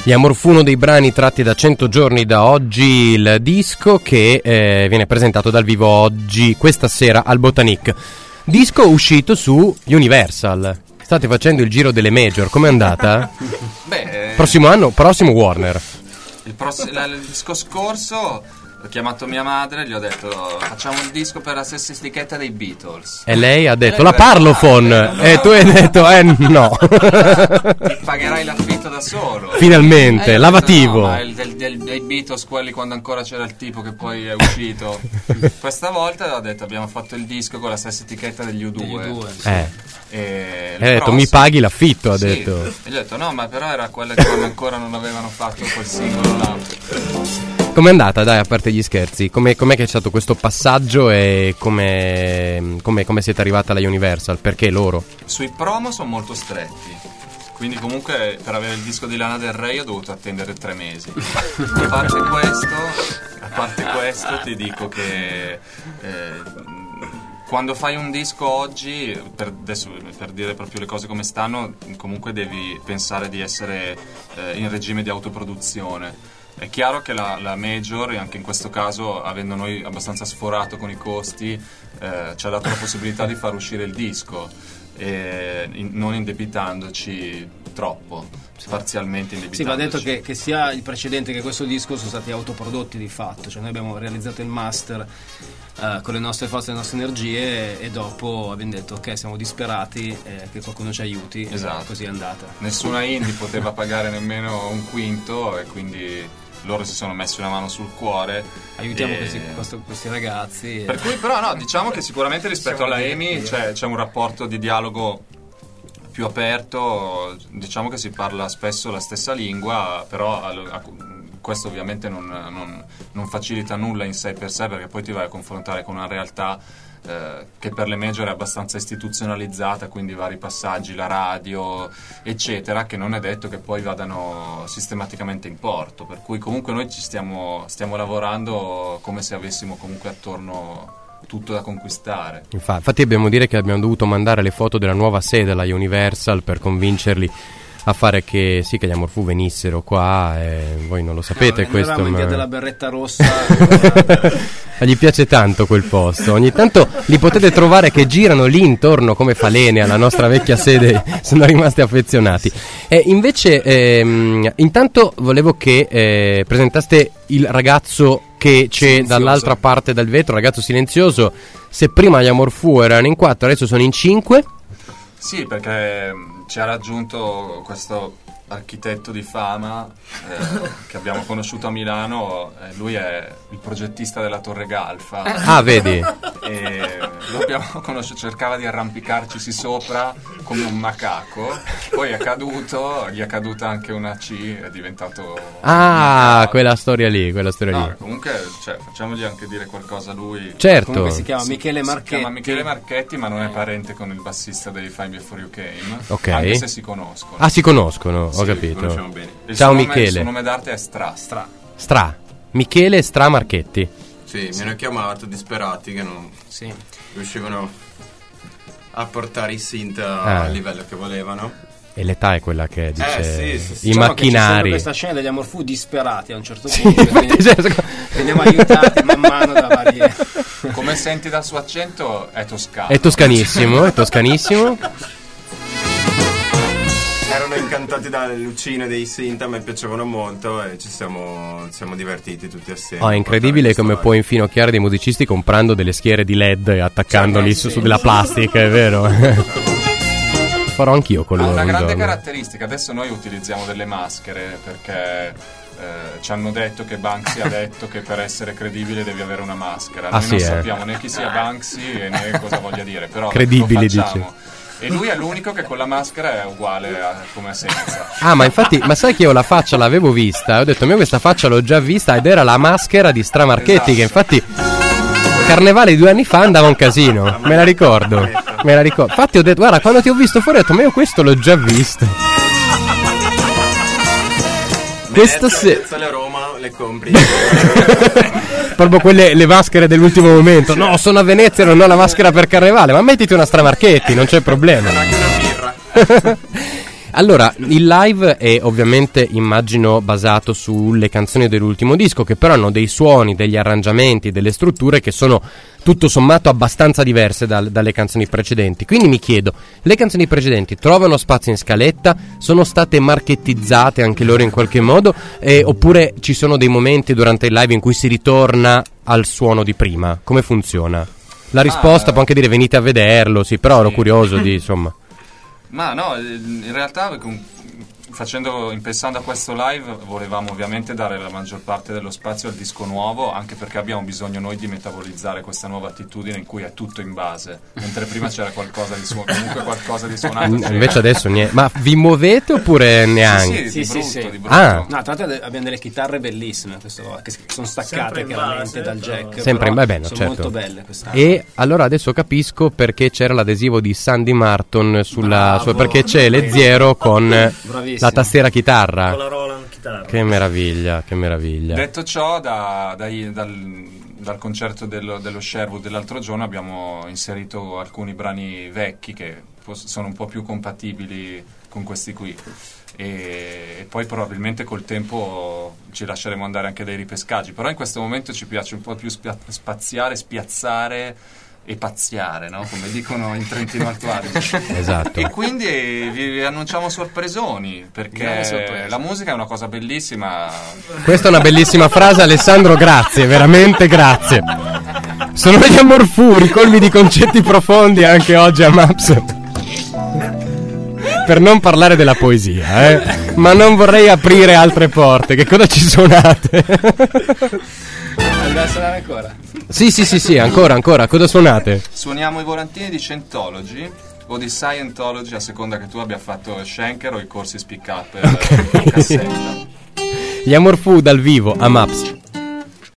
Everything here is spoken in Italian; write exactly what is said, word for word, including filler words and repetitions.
Gli Amor Fu, uno dei brani tratti da cento giorni da oggi, il disco che eh, viene presentato dal vivo oggi, questa sera al Botanique. Disco uscito su Universal. State facendo il giro delle major, com'è andata? Beh, prossimo anno, prossimo Warner. Il, pross- la, il disco scorso ho chiamato mia madre e gli ho detto facciamo il disco per la stessa etichetta dei Beatles. E lei ha detto la Parlophone. E tu hai detto eh no. Ti pagherai l'affitto da solo. Finalmente, eh, lavativo. No, ma il, del, del, dei Beatles, quelli quando ancora c'era il tipo che poi è uscito. Questa volta ho detto abbiamo fatto il disco con la stessa etichetta degli U due. U due eh. E ha detto mi paghi l'affitto, ha sì. detto. E gli ho detto no, ma però era quella che ancora non avevano fatto quel singolo là. Com'è andata, dai, a parte gli scherzi? Com'è, com'è che c'è stato questo passaggio e come, come, come siete arrivati alla Universal? Perché loro? Sui promo sono molto stretti, quindi comunque per avere il disco di Lana Del Rey ho dovuto attendere tre mesi. A parte questo, a parte questo ti dico che eh, quando fai un disco oggi, per, adesso, per dire proprio le cose come stanno, comunque devi pensare di essere eh, in regime di autoproduzione. È chiaro che la, la major, anche in questo caso, avendo noi abbastanza sforato con i costi, eh, ci ha dato la possibilità di far uscire il disco, e in, non indebitandoci troppo, parzialmente indebitandoci. Sì, va detto che, che sia il precedente che questo disco sono stati autoprodotti di fatto, cioè noi abbiamo realizzato il master Uh, con le nostre forze e le nostre energie e dopo abbiamo detto ok, siamo disperati, eh, che qualcuno ci aiuti. Esatto. E così è andata. Nessuna indie poteva pagare nemmeno un quinto e quindi loro si sono messi una mano sul cuore. Aiutiamo e... questi, questo, questi ragazzi. Per cui però no, diciamo che sicuramente rispetto alla EMI c'è, c'è un rapporto di dialogo più aperto, diciamo che si parla spesso la stessa lingua, però a, a, questo ovviamente non, non, non facilita nulla in sé per sé, perché poi ti vai a confrontare con una realtà eh, che per le major è abbastanza istituzionalizzata, quindi vari passaggi, la radio eccetera, che non è detto che poi vadano sistematicamente in porto, per cui comunque noi ci stiamo, stiamo lavorando come se avessimo comunque attorno tutto da conquistare. Infatti abbiamo dire che abbiamo dovuto mandare le foto della nuova sede alla Universal per convincerli a fare che sì, che gli Amor Fu venissero qua, e voi non lo sapete. No, questo eravamo in via ma... della Berretta Rossa. Gli piace tanto quel posto, ogni tanto li potete trovare che girano lì intorno come falene alla nostra vecchia sede, sono rimasti affezionati. E invece ehm, intanto volevo che eh, presentaste il ragazzo che c'è silenzioso dall'altra parte del vetro, ragazzo silenzioso. Se prima gli Amor Fu erano in quattro, adesso sono in cinque. Sì, perché ci ha raggiunto questo architetto di fama eh, che abbiamo conosciuto a Milano, eh, lui è il progettista della Torre Galfa. Ah, vedi? E lo abbiamo conosciuto, cercava di arrampicarci sopra come un macaco, poi è caduto, gli è caduta anche una C, è diventato... Ah, quella storia lì, quella storia no, lì. Comunque, cioè, facciamogli anche dire qualcosa a lui. Certo. Comunque si chiama si, Michele Marchetti. Si chiama Michele Marchetti, ma non è parente con il bassista dei Fine Before You Came. Ok. Anche se si conoscono. Ah, si conoscono, ho sì, capito. Bene. Il Ciao suo nome, Michele. Il suo nome d'arte è Stra. Stra. Stra. Michele Stra Marchetti. Sì, mi hanno chiamato disperati che non sì. riuscivano a portare i synth a- Ah. al livello che volevano. E l'età è quella che dice Eh, sì, sì, sì. i Diciamo macchinari. Che questa scena degli Amor Fu disperati a un certo Sì, punto. infatti, quindi cioè, veniamo aiutati man mano da varie. Come senti dal suo accento è toscano. È toscanissimo, è toscanissimo. Erano incantati dalle lucine dei synth, a me piacevano molto e ci siamo, ci siamo divertiti tutti assieme. Oh, è incredibile Portare come questa puoi infinocchiare dei musicisti comprando delle schiere di L E D e attaccandoli Cioè, su, sì. su della plastica, è vero? Farò anch'io con Ha loro una un grande giorno. caratteristica, adesso noi utilizziamo delle maschere perché eh, ci hanno detto che Banksy ha detto che per essere credibile devi avere una maschera. Ah, Noi sì, non eh. sappiamo né chi sia Banksy e né cosa voglia dire, però Credibile, lo facciamo. dice. E lui è l'unico che con la maschera è uguale a come senza. Ah, ma infatti, ma sai che io la faccia l'avevo vista, ho detto, io questa faccia l'ho già vista, ed era la maschera di Stra Marchetti, Esatto. che infatti Carnevale di due anni fa andava un casino, me la ricordo, me la ricordo. Infatti ho detto, guarda, quando ti ho visto fuori ho detto, ma io questo l'ho già visto. Questa se... le Roma le compri. Proprio quelle, le maschere dell'ultimo momento. No, sono a Venezia, non ho la maschera per Carnevale, ma mettiti una Stra Marchetti, non c'è problema. Anche una birra. Allora, il live è ovviamente, immagino, basato sulle canzoni dell'ultimo disco, che però hanno dei suoni, degli arrangiamenti, delle strutture che sono tutto sommato abbastanza diverse dal, dalle canzoni precedenti. Quindi mi chiedo, le canzoni precedenti trovano spazio in scaletta? Sono state marketizzate anche loro in qualche modo? Eh, oppure ci sono dei momenti durante il live in cui si ritorna al suono di prima? Come funziona? La risposta ah, può anche dire venite a vederlo, sì, però sì. Ero curioso di, insomma... Ma no, in realtà facendo, pensando a questo live volevamo ovviamente dare la maggior parte dello spazio al disco nuovo, anche perché abbiamo bisogno noi di metabolizzare questa nuova attitudine in cui è tutto in base, mentre prima c'era qualcosa di suonato, comunque qualcosa di suonato. Invece adesso niente. Ma vi muovete oppure neanche? Sì, sì, sì, di brutto, sì, sì. di brutto. Ah. No, tra l'altro abbiamo delle chitarre bellissime questo, che sono staccate chiaramente dal jack. Sempre in base, no, sono certo. molto belle queste. E allora adesso capisco perché c'era l'adesivo di Sandy Martin sulla sua, perché c'è Leziero con Bravissimo. La tastiera chitarra. Con la Roland chitarra. Che meraviglia, che meraviglia. Detto ciò, da, dai, dal, dal concerto dello, dello Sherwood dell'altro giorno abbiamo inserito alcuni brani vecchi che sono un po' più compatibili con questi qui. E, e poi probabilmente col tempo ci lasceremo andare anche dei ripescaggi, però in questo momento ci piace un po' più spia- spaziare, spiazzare e pazziare, no? Come dicono in Trentino Alto Adige. Esatto. E quindi vi, vi annunciamo sorpresoni, perché la musica è una cosa bellissima. Questa è una bellissima frase, Alessandro, grazie, veramente grazie. Sono gli Amorfuri, colmi di concetti profondi anche oggi a Maps. Per non parlare della poesia, eh? Ma non vorrei aprire altre porte. Che cosa ci suonate? Andrà a suonare ancora? Sì, sì, sì, sì, ancora, ancora. Cosa suonate? Suoniamo i volantini di Scientology o di Scientology, a seconda che tu abbia fatto Schenker o i corsi Speak Up per okay. cassetta. Gli Amorfù dal vivo a Maps.